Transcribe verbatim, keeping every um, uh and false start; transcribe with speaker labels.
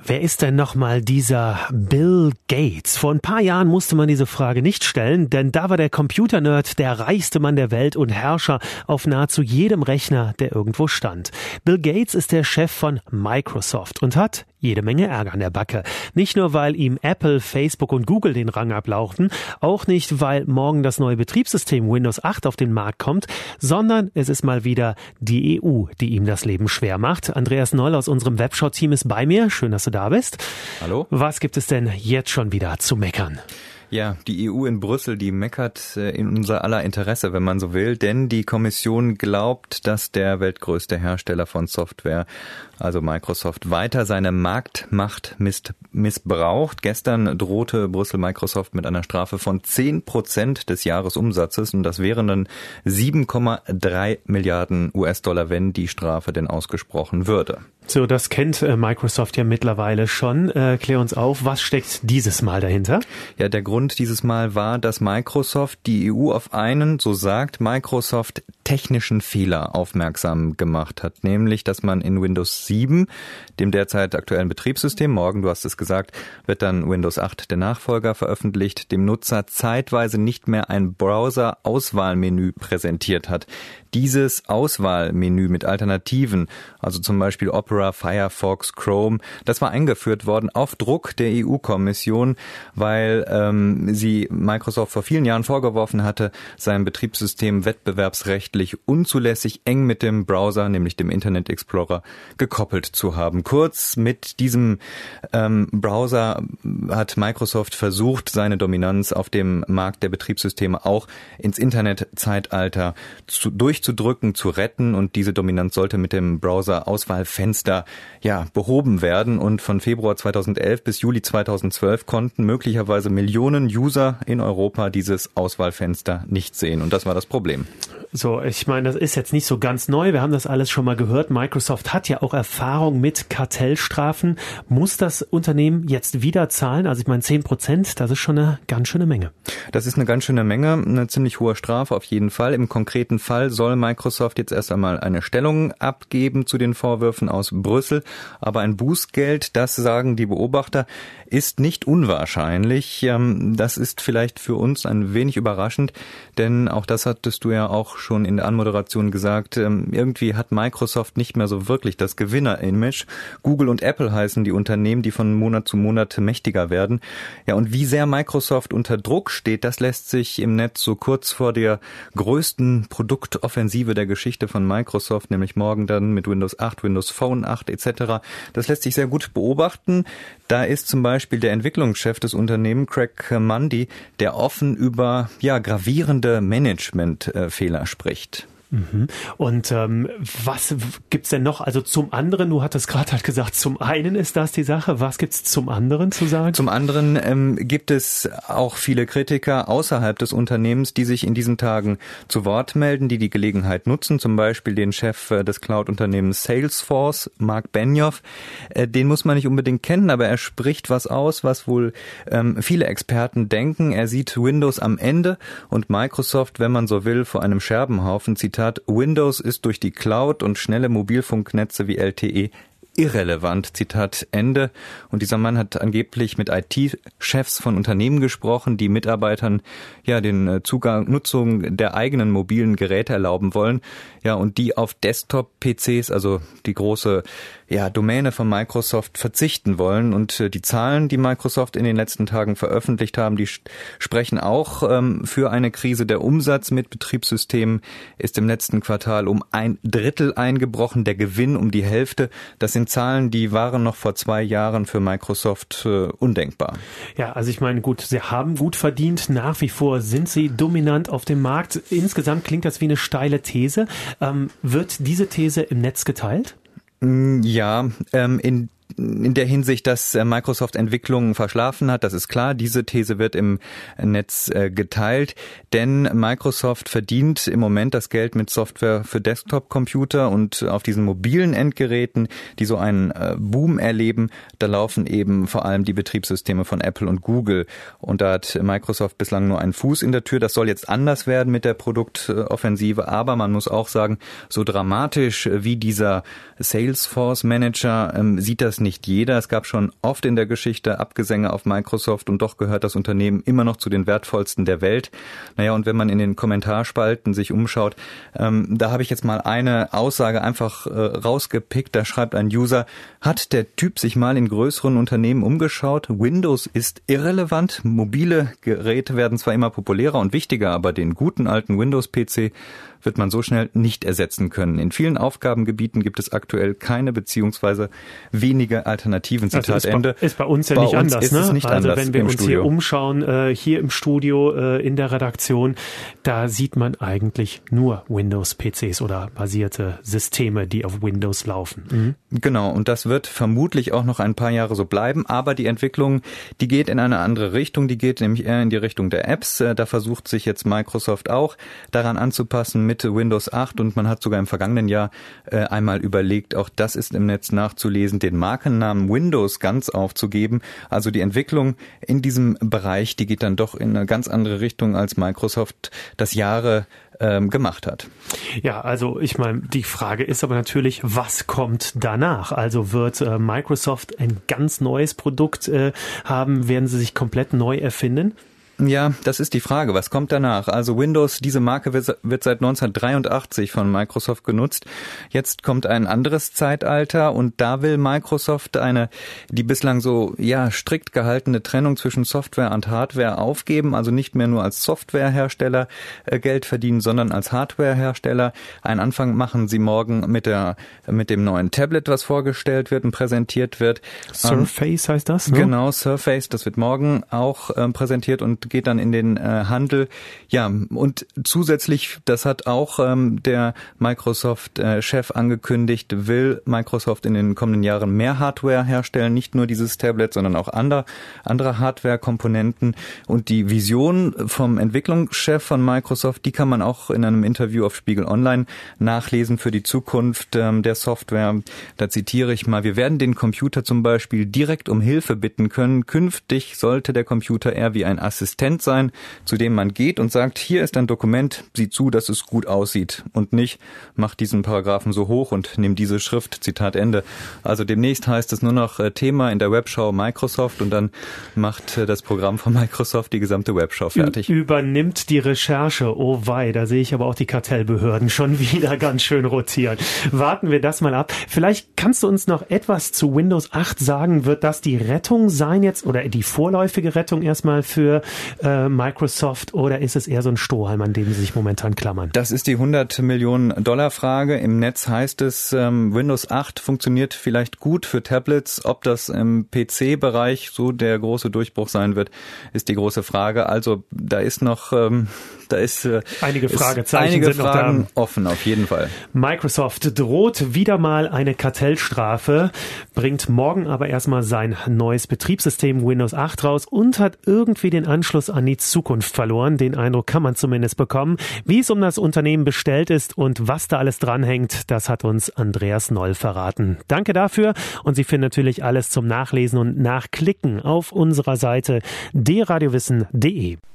Speaker 1: Wer ist denn nochmal dieser Bill Gates? Vor ein paar Jahren musste man diese Frage nicht stellen, denn da war der Computernerd der reichste Mann der Welt und Herrscher auf nahezu jedem Rechner, der irgendwo stand. Bill Gates ist der Chef von Microsoft und hat jede Menge Ärger an der Backe. Nicht nur, weil ihm Apple, Facebook und Google den Rang ablauchten, auch nicht, weil morgen das neue Betriebssystem Windows acht auf den Markt kommt, sondern es ist mal wieder die E U, die ihm das Leben schwer macht. Andreas Noll aus unserem Webshop-Team ist bei mir. Schön, dass du da bist.
Speaker 2: Hallo.
Speaker 1: Was gibt es denn jetzt schon wieder zu meckern?
Speaker 2: Ja, die E U in Brüssel, die meckert in unser aller Interesse, wenn man so will, denn die Kommission glaubt, dass der weltgrößte Hersteller von Software, also Microsoft, weiter seine Marktmacht missbraucht. Gestern drohte Brüssel Microsoft mit einer Strafe von zehn Prozent des Jahresumsatzes und das wären dann sieben Komma drei Milliarden U S-Dollar, wenn die Strafe denn ausgesprochen würde.
Speaker 1: So, das kennt äh, Microsoft ja mittlerweile schon. Äh, klär uns auf, was steckt dieses Mal dahinter?
Speaker 2: Ja, der Grund dieses Mal war, dass Microsoft die E U auf einen, so sagt Microsoft, technischen Fehler aufmerksam gemacht hat. Nämlich, dass man in Windows sieben, dem derzeit aktuellen Betriebssystem, morgen, du hast es gesagt, wird dann Windows acht, der Nachfolger, veröffentlicht, dem Nutzer zeitweise nicht mehr ein Browser-Auswahlmenü präsentiert hat. Dieses Auswahlmenü mit Alternativen, also zum Beispiel Opera, Firefox, Chrome, das war eingeführt worden auf Druck der E U-Kommission, weil ähm, sie Microsoft vor vielen Jahren vorgeworfen hatte, sein Betriebssystem wettbewerbsrechtlich unzulässig eng mit dem Browser, nämlich dem Internet Explorer, gekoppelt zu haben. Kurz, mit diesem ähm, Browser hat Microsoft versucht, seine Dominanz auf dem Markt der Betriebssysteme auch ins Internetzeitalter zu, durchzudrücken, zu retten, und diese Dominanz sollte mit dem Browser-Auswahlfenster ja behoben werden, und von Februar zweitausendelf bis Juli zweitausendzwölf konnten möglicherweise Millionen User in Europa dieses Auswahlfenster nicht sehen, und das war das Problem.
Speaker 1: So, ich meine, das ist jetzt nicht so ganz neu. Wir haben das alles schon mal gehört. Microsoft hat ja auch Erfahrung mit Kartellstrafen. Muss das Unternehmen jetzt wieder zahlen? Also ich meine, zehn Prozent, das ist schon eine ganz schöne Menge.
Speaker 2: Das ist eine ganz schöne Menge, eine ziemlich hohe Strafe auf jeden Fall. Im konkreten Fall soll Microsoft jetzt erst einmal eine Stellung abgeben zu den Vorwürfen aus Brüssel. Aber ein Bußgeld, das sagen die Beobachter, ist nicht unwahrscheinlich. Das ist vielleicht für uns ein wenig überraschend, denn auch das hattest du ja auch schon in der Anmoderation gesagt, irgendwie hat Microsoft nicht mehr so wirklich das Gewinner-Image. Google und Apple heißen die Unternehmen, die von Monat zu Monat mächtiger werden. Ja, und wie sehr Microsoft unter Druck steht, das lässt sich im Netz so kurz vor der größten Produktoffensive der Geschichte von Microsoft, nämlich morgen dann mit Windows acht, Windows Phone acht et cetera, das lässt sich sehr gut beobachten. Da ist zum Beispiel der Entwicklungschef des Unternehmens, Craig Mundie, der offen über ja gravierende Managementfehler spricht.
Speaker 1: Mhm. Und ähm, was gibt's denn noch? Also zum anderen, du hattest gerade halt gesagt, zum einen ist das die Sache. Was gibt's zum anderen zu sagen?
Speaker 2: Zum anderen ähm, gibt es auch viele Kritiker außerhalb des Unternehmens, die sich in diesen Tagen zu Wort melden, die die Gelegenheit nutzen. Zum Beispiel den Chef äh, des Cloud-Unternehmens Salesforce, Mark Benioff. Äh, den muss man nicht unbedingt kennen, aber er spricht was aus, was wohl ähm, viele Experten denken. Er sieht Windows am Ende und Microsoft, wenn man so will, vor einem Scherbenhaufen. Zitat: Windows ist durch die Cloud und schnelle Mobilfunknetze wie L T E irrelevant, Zitat Ende. Und dieser Mann hat angeblich mit I T-Chefs von Unternehmen gesprochen, die Mitarbeitern ja den Zugang, Nutzung der eigenen mobilen Geräte erlauben wollen, ja, und die auf Desktop-P Cs, also die große ja Domäne von Microsoft, verzichten wollen. Und äh, die Zahlen, die Microsoft in den letzten Tagen veröffentlicht haben, die sprechen auch ähm, für eine Krise. Der Umsatz mit Betriebssystemen ist im letzten Quartal um ein Drittel eingebrochen, der Gewinn um die Hälfte. Das sind Zahlen, die waren noch vor zwei Jahren für Microsoft äh, undenkbar.
Speaker 1: Ja, also ich meine, gut, sie haben gut verdient. Nach wie vor sind sie dominant auf dem Markt. Insgesamt klingt das wie eine steile These. Ähm, wird diese These im Netz geteilt?
Speaker 2: Ja, ähm, in in der Hinsicht, dass Microsoft Entwicklungen verschlafen hat, das ist klar. Diese These wird im Netz geteilt, denn Microsoft verdient im Moment das Geld mit Software für Desktop-Computer, und auf diesen mobilen Endgeräten, die so einen Boom erleben, da laufen eben vor allem die Betriebssysteme von Apple und Google, und da hat Microsoft bislang nur einen Fuß in der Tür. Das soll jetzt anders werden mit der Produktoffensive, aber man muss auch sagen, so dramatisch wie dieser Salesforce-Manager ähm, sieht das es nicht jeder. Es gab schon oft in der Geschichte Abgesänge auf Microsoft und doch gehört das Unternehmen immer noch zu den wertvollsten der Welt. Naja, und wenn man in den Kommentarspalten sich umschaut, ähm, da habe ich jetzt mal eine Aussage einfach äh, rausgepickt. Da schreibt ein User: Hat der Typ sich mal in größeren Unternehmen umgeschaut? Windows ist irrelevant. Mobile Geräte werden zwar immer populärer und wichtiger, aber den guten alten Windows-P C wird man so schnell nicht ersetzen können. In vielen Aufgabengebieten gibt es aktuell keine beziehungsweise wenige Alternativen. Zitat
Speaker 1: also ist
Speaker 2: Ende.
Speaker 1: Bei, ist bei uns ja
Speaker 2: bei
Speaker 1: nicht
Speaker 2: uns
Speaker 1: anders.
Speaker 2: Ist
Speaker 1: ne?
Speaker 2: es nicht
Speaker 1: also
Speaker 2: anders
Speaker 1: wenn wir uns
Speaker 2: Studio.
Speaker 1: hier umschauen, äh, hier im Studio, äh, in der Redaktion, da sieht man eigentlich nur Windows-P Cs oder basierte Systeme, die auf Windows laufen.
Speaker 2: Mhm. Genau, und das wird vermutlich auch noch ein paar Jahre so bleiben, aber die Entwicklung, die geht in eine andere Richtung, die geht nämlich eher in die Richtung der Apps. Da versucht sich jetzt Microsoft auch daran anzupassen mit Windows acht und man hat sogar im vergangenen Jahr äh, einmal überlegt, auch das ist im Netz nachzulesen, den Markennamen Windows ganz aufzugeben. Also die Entwicklung in diesem Bereich, die geht dann doch in eine ganz andere Richtung, als Microsoft das Jahre ähm, gemacht hat.
Speaker 1: Ja, also ich meine, die Frage ist aber natürlich, was kommt danach? Also wird äh, Microsoft ein ganz neues Produkt äh, haben? Werden sie sich komplett neu erfinden?
Speaker 2: Ja, das ist die Frage. Was kommt danach? Also Windows, diese Marke wird, wird seit neunzehnhundertdreiundachtzig von Microsoft genutzt. Jetzt kommt ein anderes Zeitalter und da will Microsoft eine, die bislang so, ja, strikt gehaltene Trennung zwischen Software und Hardware aufgeben. Also nicht mehr nur als Softwarehersteller äh, Geld verdienen, sondern als Hardwarehersteller. Einen Anfang machen sie morgen mit der, mit dem neuen Tablet, was vorgestellt wird und präsentiert wird.
Speaker 1: Surface ähm, heißt das, ne?
Speaker 2: Genau, Surface. Das wird morgen auch ähm, präsentiert und geht dann in den äh, Handel. Ja, und zusätzlich, das hat auch ähm, der Microsoft-Chef äh, angekündigt, will Microsoft in den kommenden Jahren mehr Hardware herstellen, nicht nur dieses Tablet, sondern auch andere, andere Hardware-Komponenten. Und die Vision vom Entwicklungschef von Microsoft, die kann man auch in einem Interview auf Spiegel Online nachlesen für die Zukunft ähm, der Software. Da zitiere ich mal: Wir werden den Computer zum Beispiel direkt um Hilfe bitten können. Künftig sollte der Computer eher wie ein Assistent sein, zu dem man geht und sagt, hier ist ein Dokument, sieh zu, dass es gut aussieht und nicht, mach diesen Paragraphen so hoch und nimm diese Schrift, Zitat Ende. Also demnächst heißt es nur noch äh, Thema in der Webschau Microsoft und dann macht äh, das Programm von Microsoft die gesamte Webschau fertig.
Speaker 1: Übernimmt die Recherche, oh wei, da sehe ich aber auch die Kartellbehörden schon wieder ganz schön rotieren. Warten wir das mal ab. Vielleicht kannst du uns noch etwas zu Windows acht sagen, wird das die Rettung sein jetzt oder die vorläufige Rettung erstmal für äh, Microsoft oder ist es eher so ein Strohhalm, an dem sie sich momentan klammern?
Speaker 2: Das ist die hundert Millionen Dollar Frage. Im Netz heißt es, ähm, Windows acht funktioniert vielleicht gut für Tablets. Ob das im P C-Bereich so der große Durchbruch sein wird, ist die große Frage. Also da ist noch, ähm, da ist äh,
Speaker 1: einige Fragezeichen
Speaker 2: einige
Speaker 1: sind
Speaker 2: Fragen
Speaker 1: noch da.
Speaker 2: Offen, auf jeden Fall.
Speaker 1: Microsoft droht wieder mal eine Kartellstrafe, bringt morgen aber erstmal sein neues Betriebssystem Windows acht raus und hat irgendwie den Anschluss an die Zukunft verloren. Den Eindruck kann man zumindest bekommen. Wie es um das Unternehmen bestellt ist und was da alles dranhängt, das hat uns Andreas Noll verraten. Danke dafür und Sie finden natürlich alles zum Nachlesen und Nachklicken auf unserer Seite d radiowissen punkt de.